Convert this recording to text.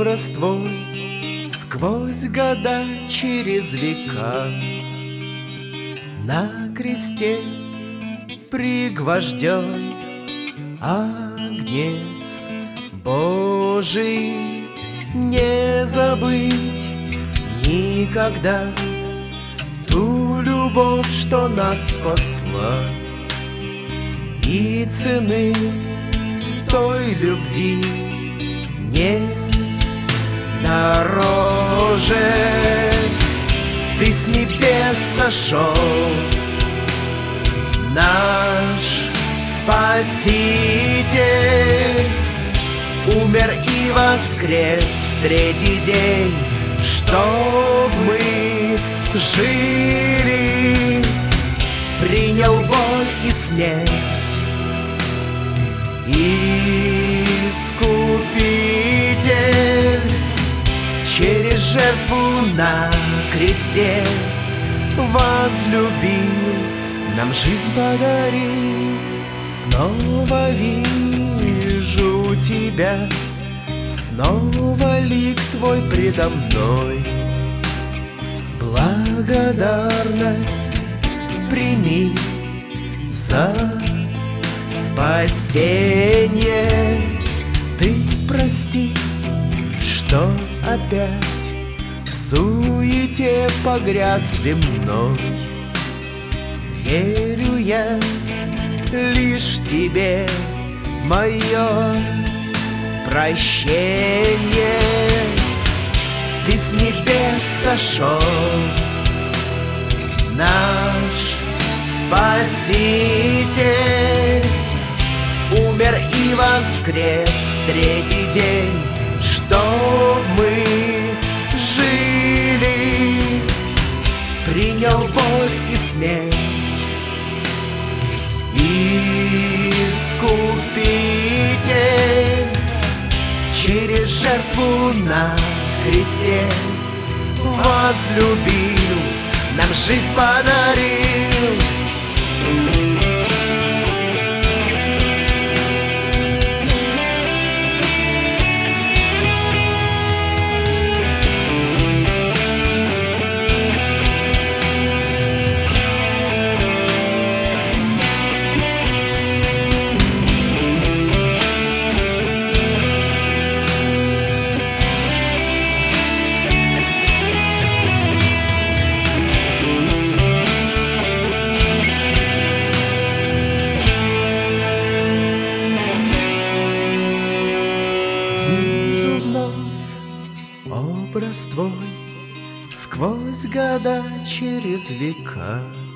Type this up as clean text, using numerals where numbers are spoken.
образ твой сквозь года, через века. На кресте пригвожден Агнец Божий, не забыть никогда ту любовь, что нас спасла, и цены той любви нет дороже. Ты с небес сошел, наш Спаситель, умер и воскрес в третий день, чтоб мы жили, принял боль и смерть, Искупитель, через жертву на кресте возлюбил, нам жизнь подарил. Снова вижу тебя, снова лик твой предо мной. Благодарность прими за спасение. Ты прости, что опять в суете погряз земной. Верю я лишь тебе мое прощение. Ты с небес сошел, наш Спаситель, умер и воскрес в третий день, чтоб мы жили, принял боль и смерть, Искупитель, через жертву на кресте возлюбил, нам жизнь подарил. Образ твой сквозь года, через века.